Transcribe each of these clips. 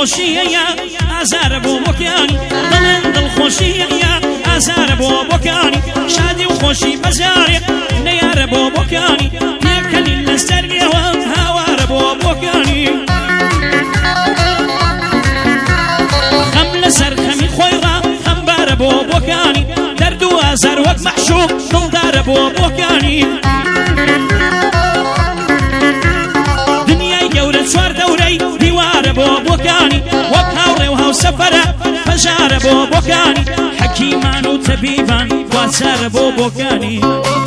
خوشیه یا آزار بو بکانی دلن دل خوشیه یا آزار بو بکانی شادی و خوشی بزاری نیار بو بکانی نیکنی لسرگی و هوار بو بکانی خم لسر خمی خوی را خم بار بو بکانی درد و آزار وک محشوق دلدار بو بکانی دنیای گورد سوار دوری دیوار بو بکانی وک هاوری و هاو سفره فجار بو بکانی حکیمان و طبیبان واسار بو بکانی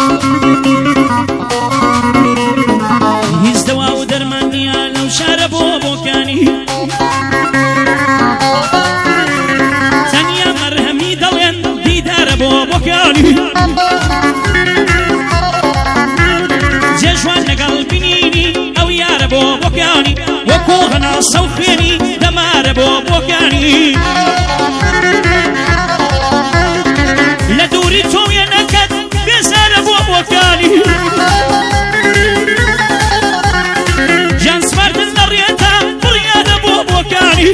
هیز دوا و درمانیا لو شار بو بکانی تنیا مرهمی دلین دیدار بو بکانی جشوان نقل بینینی او یار بو بکانی وکوغنا صوخینی دمار بو بکانی لدوری توی نکد بزار بو بکانی جانس مردن نریتا بریاد بو بکانی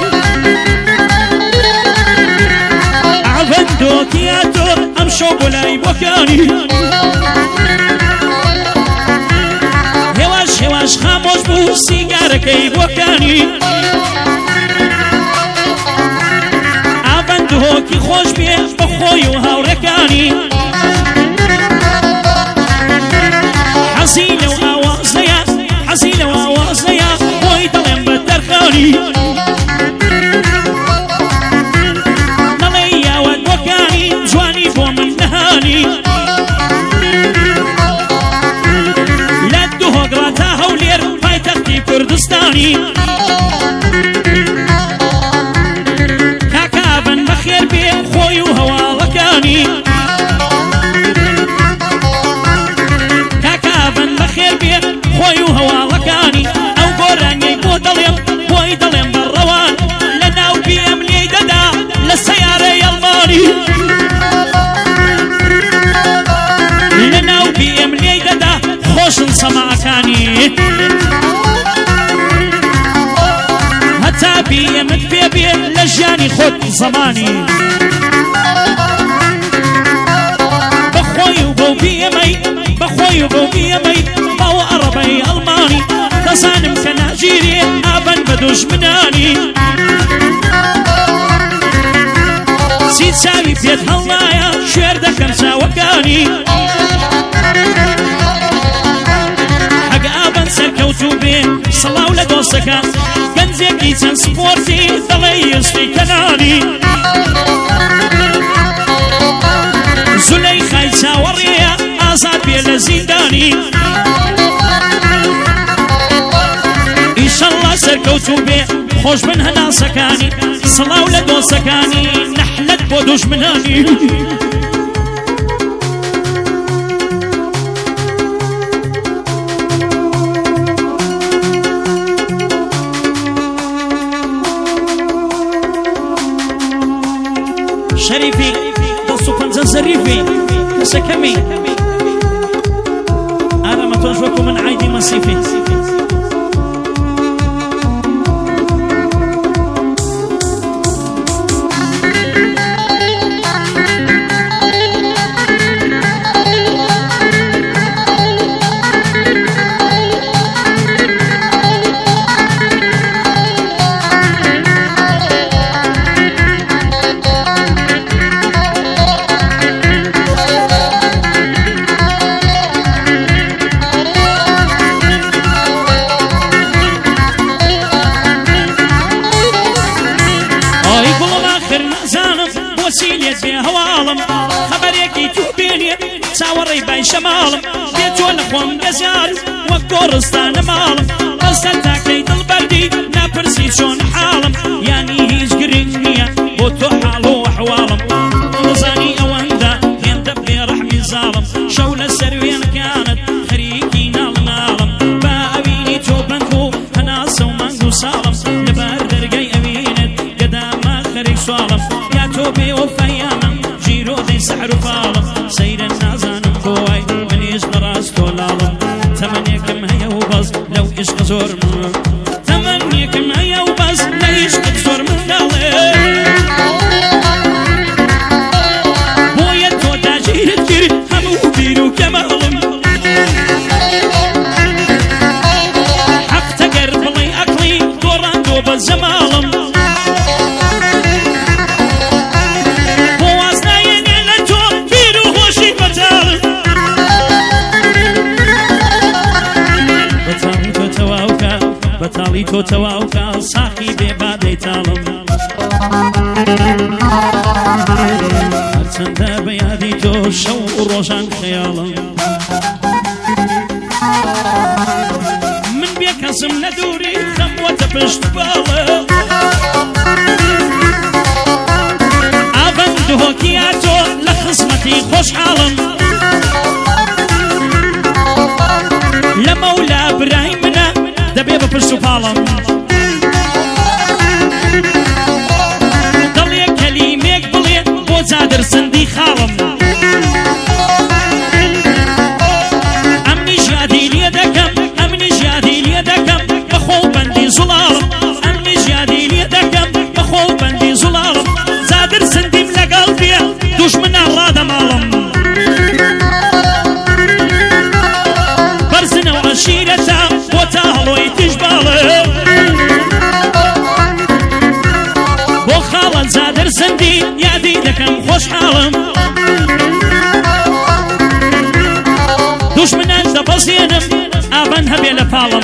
عفندو تیاتر امشو بلای بکانی هواش هواش خاموش بو سیگار کی بکانی عفندو کی خوش بیه بخوی و هورکانی حزین و آوازنیا حزین و آوازنیا بوی دلم بدرخانی نلیا ود بکانی جوانی بو من نهانی لدو هقراتا هولیر پای تختی کردستانی کاکابن بخیر بی خوی و هوالکانی کاکابن بخیر بی خوی و هوالکانی او گورانی بو دلیم بوی دلیم بروان لناو بیم لی ددا لسیاره یلمانی لناو بیم لی ددا خوشن سماکانی حتی بیمت بی لجانی خود زمانی بخوی و بو بیمی بخوی و بو بیمی باو عربی المانی تزانم کناجیری آبن بدوش منانی سید ساوی بیت هلایا شویر دکم ساوکانی حق آبن سرکوتو بی صلاو لدوستکا گنزیکی چند سپورتی دلیستی کنانی زلیخای چاوریا آزاد بی لزیندانی ایشالله سرکوتو بی خوش من هنا سکانی صلاو لدوستکانی نحلت بو دشمنانی شريفي دستو كنزا زريفي كسكمي أنا ما توجهكم من عيدي مصيفي ساوري باي شمالم بيت ونخون بزيار وكورستان مالم قصتك ليت البردي نابرسي شون حالم يعني هيج قرينيا بوتو حالو وحوالم نزاني اواندا يندبلي رحمي ظالم شولة سروين كانت خريكي نال نالم باويني توبنكو هناسو مانجو سالم نبار درقاي اوينت قداما خريك سوالم يا توبي وفياما جيرو دي سحر فالم سير النازان بوي من يشغراس تولالم تمنيكم هيا وبز لو إشغ زور تمنيكم هيا وبز لو إشغ بەزاڵی تۆ تەواوکە ساقی بێبادەی تاڵم هەرچەندە بە یادی تۆ شەو و ڕۆژان خەیاڵم من بێ کەسم لە دووری خەموەتە پشت باڵە ئاڤەند هۆکیە تۆ لە خزمەتی خۆشحاڵم لە مەولا برای منە دەبێ بە پشت و پاڵم دڵێ کەلیمێک بڵێ بۆ جادر سندی خاڵم ئەمنیش یادی لێ دەکەم ئەمنیش یادی لێ دەکەم بە خۆڵ بەندی زوڵاڵم ئەمنیش یادی لێ دەکەم بە خۆڵ بەندی زوڵاڵم جادر سندیم لەگەڵ بێ دوژمنە ڕادەماڵم بەرزنەوە عەشیرەتە بۆ تا هەڵۆی تیژ باڵە بۆ خاڵە جادر سندی یادی دەکەم خۆشحاڵم دوژمنان دەبەزێنم ئاڤەن هەبێ لە پاڵم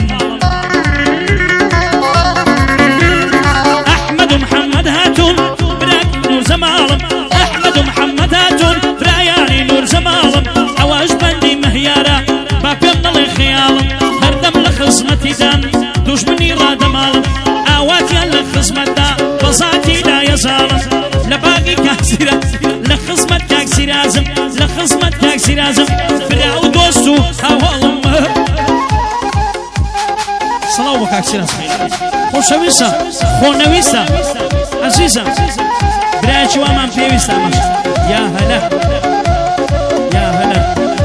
ئەحمەد و محەممەد هاتوون براکی نور زەماڵم ئەحمەد و محەممەد هاتوون برایانی نور زەماڵم ئەوەش بەندی مەهیارە با پێم نەڵێ خەیاڵم هەردەم لە خزمەتیدان دوژمنی ڕادەماڵم ئاواتیان لە خزمەتدا بەزاتی لایەزاڵم لە باقی کاکسیرە لە خزمەت کاکسیرازم لە خزمەت کاکسیرازم برا و دۆست و هاوڵم سڵاو بە کاکسیراز خۆشەویستە خۆنەویستە عەزیزە برایەکی وامان پێویستە ئەمەش یا هەلا یا هەلا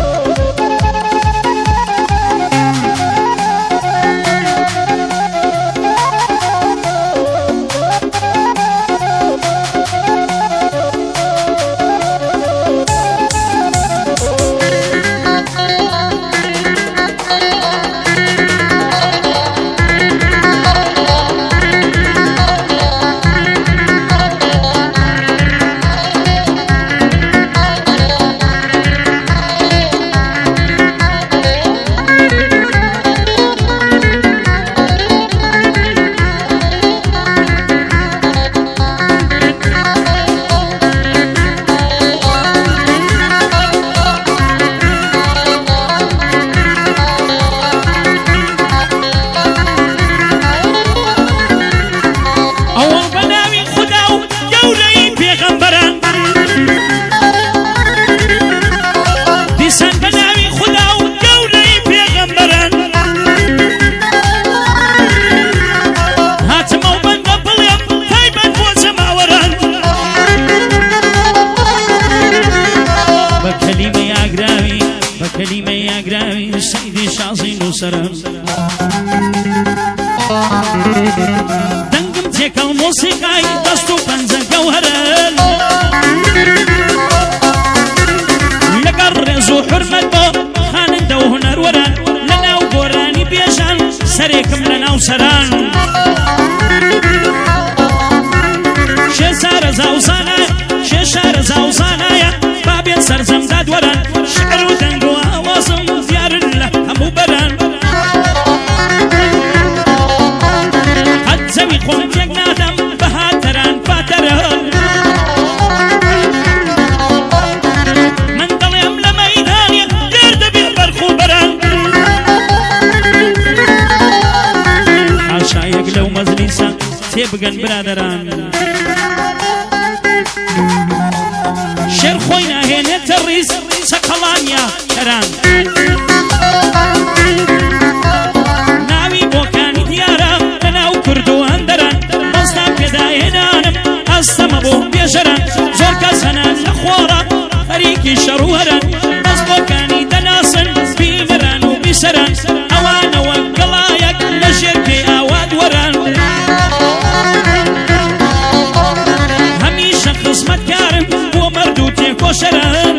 دەنگم تێکەڵ مۆسیقای دەست و پەنجە گەوهەرن لەگەڵ ڕێز و حورمەت بۆ خوانندە و هونەروەران لە ناو گۆرانی بێژان سەرێکم لە ناو سەران شێسارە زاوزانایە شێشارە زاوزانایە بابێت سەرجەمداد وەران شعر و دەنگ و ئاوازم دیارن لە هەموو بەران زەوی خۆم تێک نادەم بە هاتەران پاتەران من دڵێم لە مەیدانێ دێر دەبێت بەرخ و بەران حاشایەک لەو مەجلیسە تێبگەن برادەران شێر خۆی ناهێنێتە ڕیز سەقەڵانیا کەران ناوی بۆکانی دیارە لەناو کورد و هەندەران بەستان پێداهێنانم ئەستەمە بۆ بێژەران زۆر کەس هەنان لە خۆڕە خەریکی شەڕ و هەران دەست بۆکانی دەناسن بیمەران و بیسەران ئەوانەوە گەڵایەک لە ژێر پێی ئاوات وەران هەمیشە خزمەتکارم بۆ مەرد و تێکۆشەران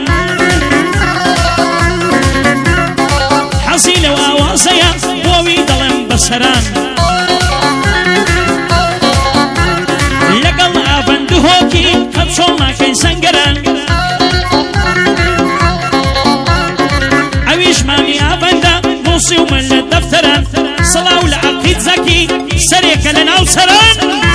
حەزی لەو ئاوازەیە بۆوی دەڵێم بەسەران لەگەڵ ئاڤەند هۆکی هەم چۆڵ ناکەی سەنگەران ئەویش مامی ئاڤەندە نووسی و من لە دەفتەران سڵاو لە عەقید زەکی سرن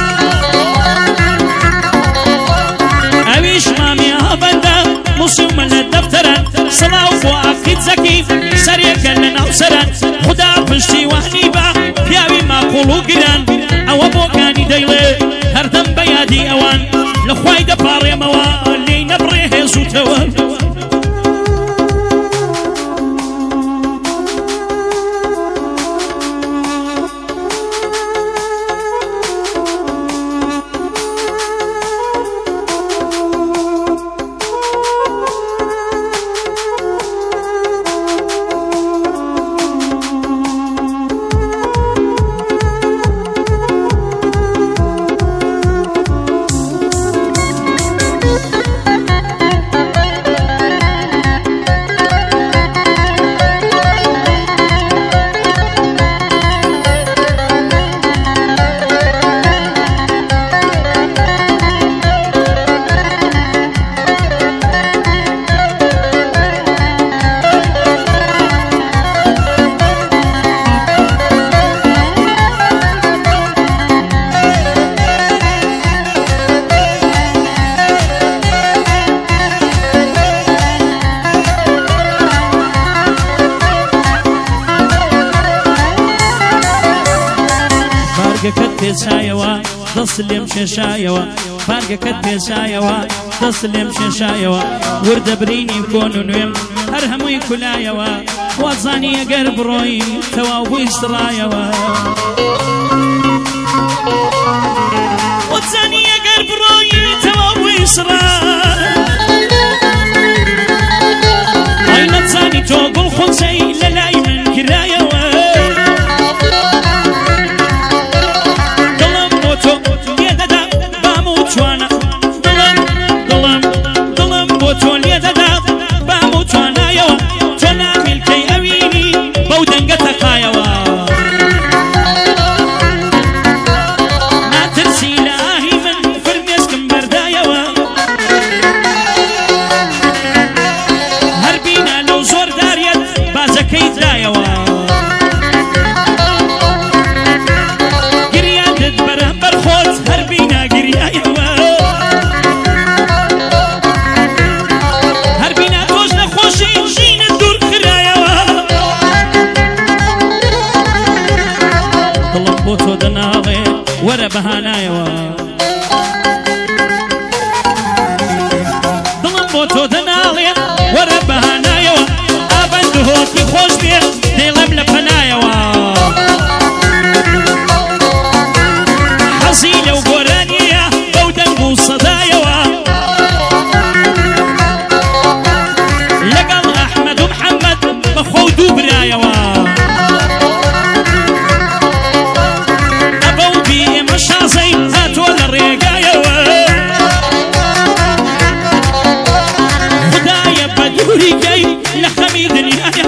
اویش مامی آبنده مسلم للدفترن صلاو بو عقید زکی سریع لنا سرن خدا پشتی وحنی با پیاوی معقولو گران او بو کانی دیله هر دم بیادی اوان لخوای دپاری موان لی نبری هزو توان پێشایەوە دەست لێم شێشایەوە بارگەکەت پێشایەوە دەست لێم شێشایەوە وردەبرینی کۆن و نوێم هەر هەمووی کولایەوە وازانی ئەگەر بڕۆی تەواو بووی سڕایەوە وازانی ئەگەر بڕۆی تەواو بووی سڕای ئای نەزانی تۆ گوڵ خۆچەی لە لای من کرایەوە وەرە بەهانایەوە دڵم بۆ تۆ دەناڵێ وەرە بەهانایەوە ئابەند هۆتی خۆش بێ دێڵەم لە پەنایەوە حەزی لەو گۆرانیە بەو دەنگ و سەدایەوە لەگەڵ ئەحمەد و محەممەد بەخۆ و دوو برایەوە خدايا بدوري جاي لخمي دنيايا